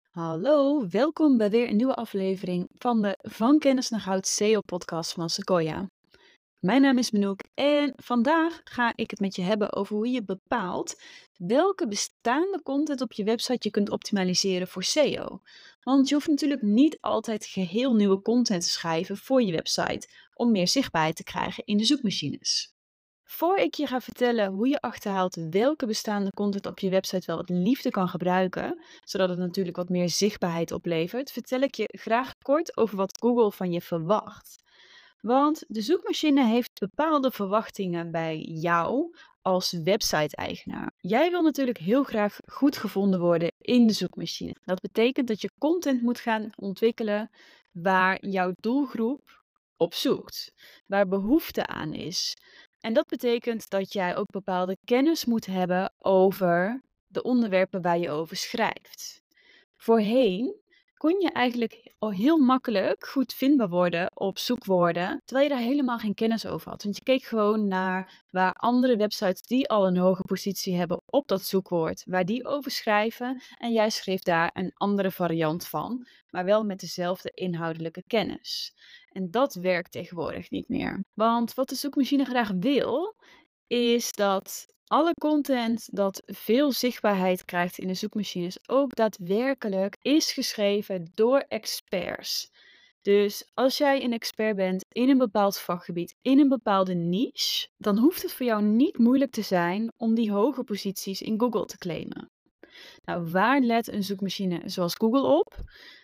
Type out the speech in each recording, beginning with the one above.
Hallo, welkom bij weer een nieuwe aflevering van de Van Kennis naar Goud SEO-podcast van Sequoia. Mijn naam is Manouk en vandaag ga ik het met je hebben over hoe je bepaalt welke bestaande content op je website je kunt optimaliseren voor SEO. Want je hoeft natuurlijk niet altijd geheel nieuwe content te schrijven voor je website om meer zichtbaarheid te krijgen in de zoekmachines. Voor ik je ga vertellen hoe je achterhaalt welke bestaande content op je website wel het liefde kan gebruiken, zodat het natuurlijk wat meer zichtbaarheid oplevert, vertel ik je graag kort over wat Google van je verwacht. Want de zoekmachine heeft bepaalde verwachtingen bij jou als website-eigenaar. Jij wil natuurlijk heel graag goed gevonden worden in de zoekmachine. Dat betekent dat je content moet gaan ontwikkelen waar jouw doelgroep op zoekt, waar behoefte aan is. En dat betekent dat jij ook bepaalde kennis moet hebben over de onderwerpen waar je over schrijft. Voorheen kon je eigenlijk al heel makkelijk goed vindbaar worden op zoekwoorden, terwijl je daar helemaal geen kennis over had. Want je keek gewoon naar waar andere websites die al een hoge positie hebben op dat zoekwoord, waar die over schrijven. En jij schreef daar een andere variant van, maar wel met dezelfde inhoudelijke kennis. En dat werkt tegenwoordig niet meer. Want wat de zoekmachine graag wil, is dat alle content dat veel zichtbaarheid krijgt in de zoekmachines ook daadwerkelijk is geschreven door experts. Dus als jij een expert bent in een bepaald vakgebied, in een bepaalde niche, dan hoeft het voor jou niet moeilijk te zijn om die hoge posities in Google te claimen. Nou, waar let een zoekmachine zoals Google op?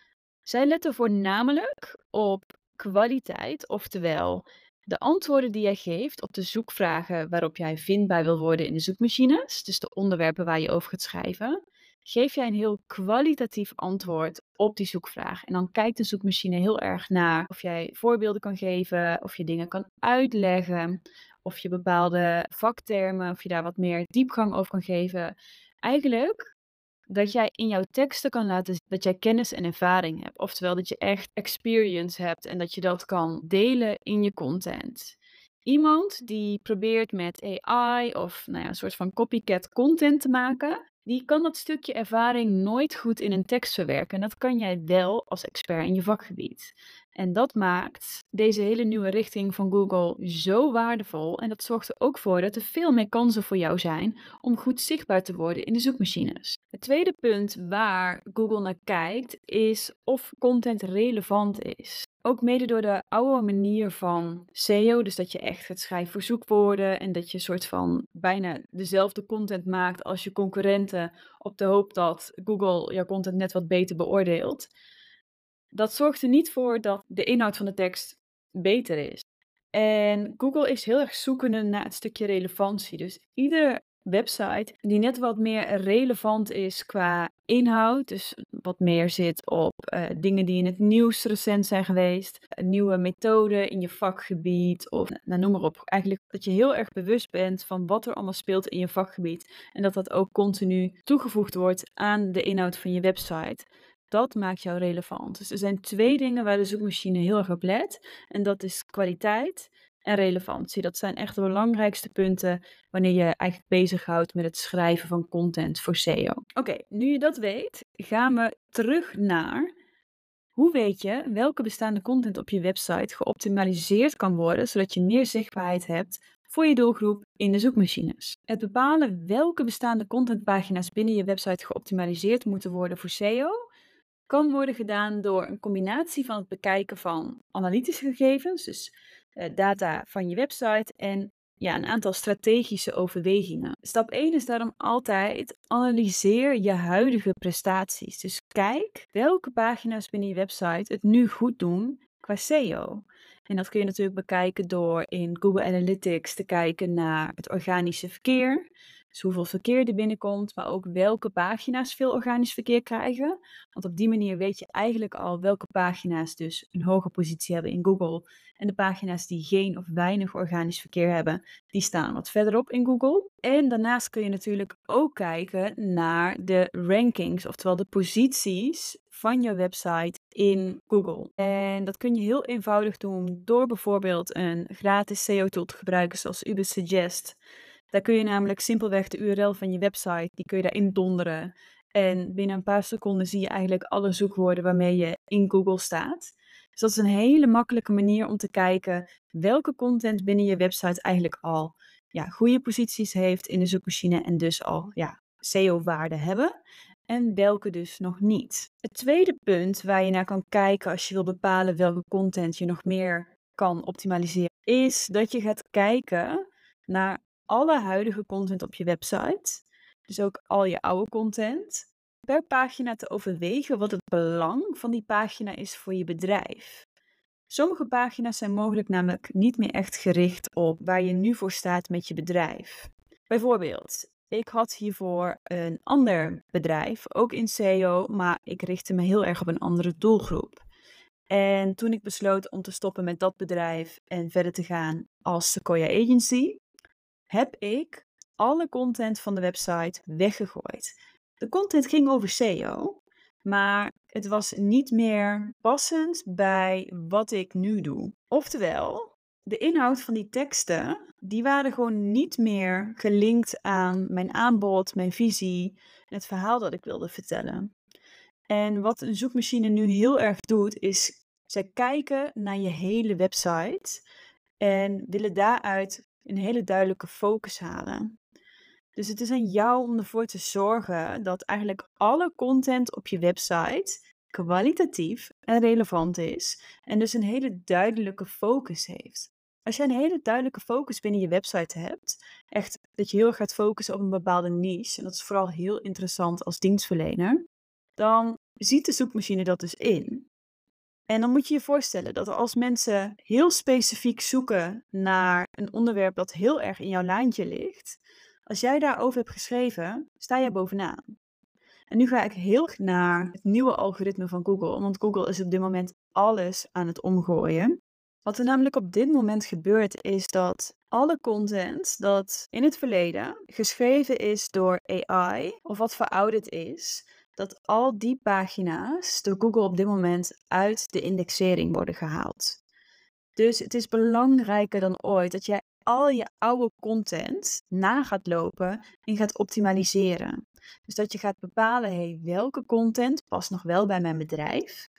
Zij letten voornamelijk op kwaliteit, oftewel de antwoorden die jij geeft op de zoekvragen waarop jij vindbaar wil worden in de zoekmachines, dus de onderwerpen waar je over gaat schrijven, geef jij een heel kwalitatief antwoord op die zoekvraag. En dan kijkt de zoekmachine heel erg naar of jij voorbeelden kan geven, of je dingen kan uitleggen, of je bepaalde vaktermen, of je daar wat meer diepgang over kan geven. Eigenlijk dat jij in jouw teksten kan laten zien dat jij kennis en ervaring hebt. Oftewel dat je echt experience hebt en dat je dat kan delen in je content. Iemand die probeert met AI of een soort van copycat content te maken, die kan dat stukje ervaring nooit goed in een tekst verwerken. En dat kan jij wel als expert in je vakgebied. En dat maakt deze hele nieuwe richting van Google zo waardevol. En dat zorgt er ook voor dat er veel meer kansen voor jou zijn om goed zichtbaar te worden in de zoekmachines. Het tweede punt waar Google naar kijkt is of content relevant is. Ook mede door de oude manier van SEO, dus dat je echt gaat schrijven voor zoekwoorden en dat je een soort van bijna dezelfde content maakt als je concurrenten op de hoop dat Google jouw content net wat beter beoordeelt. Dat zorgt er niet voor dat de inhoud van de tekst beter is. En Google is heel erg zoekende naar het stukje relevantie. Dus iedere website die net wat meer relevant is qua inhoud, dus wat meer zit op dingen die in het nieuws recent zijn geweest, nieuwe methoden in je vakgebied of nou, noem maar op. Eigenlijk dat je heel erg bewust bent van wat er allemaal speelt in je vakgebied en dat dat ook continu toegevoegd wordt aan de inhoud van je website. Dat maakt jou relevant. Dus er zijn twee dingen waar de zoekmachine heel erg op let. En dat is kwaliteit en relevantie. Dat zijn echt de belangrijkste punten wanneer je eigenlijk bezighoudt met het schrijven van content voor SEO. Oké, nu je dat weet, gaan we terug naar hoe weet je welke bestaande content op je website geoptimaliseerd kan worden, zodat je meer zichtbaarheid hebt voor je doelgroep in de zoekmachines. Het bepalen welke bestaande contentpagina's binnen je website geoptimaliseerd moeten worden voor SEO kan worden gedaan door een combinatie van het bekijken van analytische gegevens, dus data van je website en een aantal strategische overwegingen. Stap 1 is daarom altijd analyseer je huidige prestaties. Dus kijk welke pagina's binnen je website het nu goed doen qua SEO. En dat kun je natuurlijk bekijken door in Google Analytics te kijken naar het organische verkeer. Dus hoeveel verkeer er binnenkomt, maar ook welke pagina's veel organisch verkeer krijgen. Want op die manier weet je eigenlijk al welke pagina's dus een hoge positie hebben in Google. En de pagina's die geen of weinig organisch verkeer hebben, die staan wat verderop in Google. En daarnaast kun je natuurlijk ook kijken naar de rankings, oftewel de posities van je website in Google. En dat kun je heel eenvoudig doen door bijvoorbeeld een gratis SEO-tool te gebruiken zoals Ubersuggest. Daar kun je namelijk simpelweg de URL van je website, die kun je daarin donderen. En binnen een paar seconden zie je eigenlijk alle zoekwoorden waarmee je in Google staat. Dus dat is een hele makkelijke manier om te kijken welke content binnen je website eigenlijk al goede posities heeft in de zoekmachine en dus al SEO-waarde hebben. En welke dus nog niet. Het tweede punt waar je naar kan kijken als je wil bepalen welke content je nog meer kan optimaliseren, is dat je gaat kijken naar alle huidige content op je website. Dus ook al je oude content. Per pagina te overwegen wat het belang van die pagina is voor je bedrijf. Sommige pagina's zijn mogelijk namelijk niet meer echt gericht op waar je nu voor staat met je bedrijf. Bijvoorbeeld, ik had hiervoor een ander bedrijf, ook in SEO, maar ik richtte me heel erg op een andere doelgroep. En toen ik besloot om te stoppen met dat bedrijf en verder te gaan als Sequoia Agency, heb ik alle content van de website weggegooid. De content ging over SEO, maar het was niet meer passend bij wat ik nu doe. Oftewel, de inhoud van die teksten, die waren gewoon niet meer gelinkt aan mijn aanbod, mijn visie en het verhaal dat ik wilde vertellen. En wat een zoekmachine nu heel erg doet, is zij kijken naar je hele website en willen daaruit een hele duidelijke focus halen. Dus het is aan jou om ervoor te zorgen dat eigenlijk alle content op je website kwalitatief en relevant is en dus een hele duidelijke focus heeft. Als jij een hele duidelijke focus binnen je website hebt, echt dat je heel erg gaat focussen op een bepaalde niche, en dat is vooral heel interessant als dienstverlener, dan ziet de zoekmachine dat dus in. En dan moet je je voorstellen dat als mensen heel specifiek zoeken naar een onderwerp dat heel erg in jouw lijntje ligt, als jij daarover hebt geschreven, sta jij bovenaan. En nu ga ik heel erg naar het nieuwe algoritme van Google, want Google is op dit moment alles aan het omgooien. Wat er namelijk op dit moment gebeurt, is dat alle content dat in het verleden geschreven is door AI of wat verouderd is, dat al die pagina's door Google op dit moment uit de indexering worden gehaald. Dus het is belangrijker dan ooit dat jij al je oude content na gaat lopen en gaat optimaliseren. Dus dat je gaat bepalen, welke content past nog wel bij mijn bedrijf?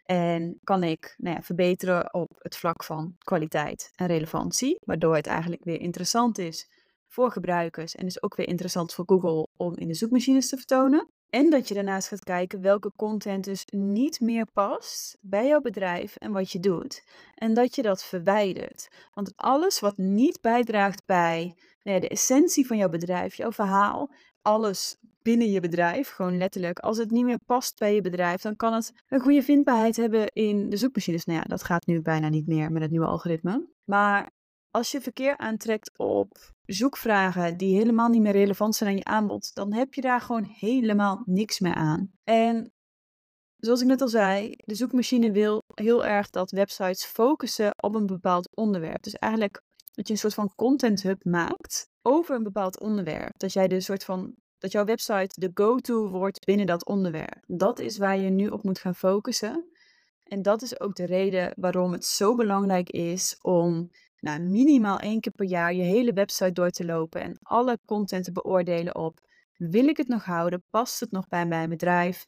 En kan ik verbeteren op het vlak van kwaliteit en relevantie, waardoor het eigenlijk weer interessant is voor gebruikers en dus ook weer interessant voor Google om in de zoekmachines te vertonen. En dat je daarnaast gaat kijken welke content dus niet meer past bij jouw bedrijf en wat je doet. En dat je dat verwijdert. Want alles wat niet bijdraagt bij de essentie van jouw bedrijf, jouw verhaal, alles binnen je bedrijf, gewoon letterlijk, als het niet meer past bij je bedrijf, dan kan het een goede vindbaarheid hebben in de zoekmachines. Nou ja, dat gaat nu bijna niet meer met het nieuwe algoritme. Maar als je verkeer aantrekt op zoekvragen die helemaal niet meer relevant zijn aan je aanbod, dan heb je daar gewoon helemaal niks meer aan. En zoals ik net al zei, de zoekmachine wil heel erg dat websites focussen op een bepaald onderwerp. Dus eigenlijk dat je een soort van content hub maakt over een bepaald onderwerp. Dat jij de soort van dat jouw website de go-to wordt binnen dat onderwerp. Dat is waar je nu op moet gaan focussen. En dat is ook de reden waarom het zo belangrijk is om minimaal 1 keer per jaar je hele website door te lopen en alle content te beoordelen op: wil ik het nog houden? Past het nog bij mijn bedrijf?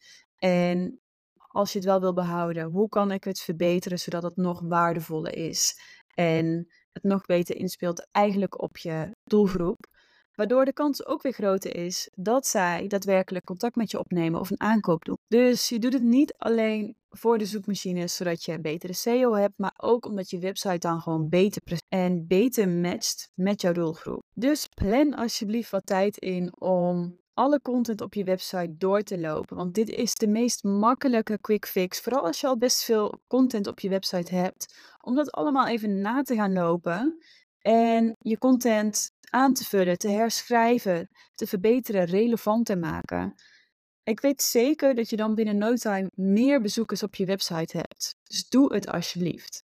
En als je het wel wil behouden, hoe kan ik het verbeteren zodat het nog waardevoller is en het nog beter inspeelt eigenlijk op je doelgroep? Waardoor de kans ook weer groter is dat zij daadwerkelijk contact met je opnemen of een aankoop doen. Dus je doet het niet alleen voor de zoekmachines, zodat je een betere SEO hebt, maar ook omdat je website dan gewoon beter matcht met jouw doelgroep. Dus plan alsjeblieft wat tijd in om alle content op je website door te lopen. Want dit is de meest makkelijke quick fix. Vooral als je al best veel content op je website hebt. Om dat allemaal even na te gaan lopen. En je content aan te vullen, te herschrijven, te verbeteren, relevant te maken. Ik weet zeker dat je dan binnen no time meer bezoekers op je website hebt. Dus doe het alsjeblieft.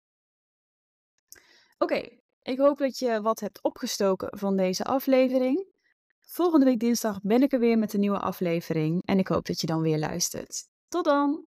Oké, ik hoop dat je wat hebt opgestoken van deze aflevering. Volgende week dinsdag ben ik er weer met een nieuwe aflevering en ik hoop dat je dan weer luistert. Tot dan!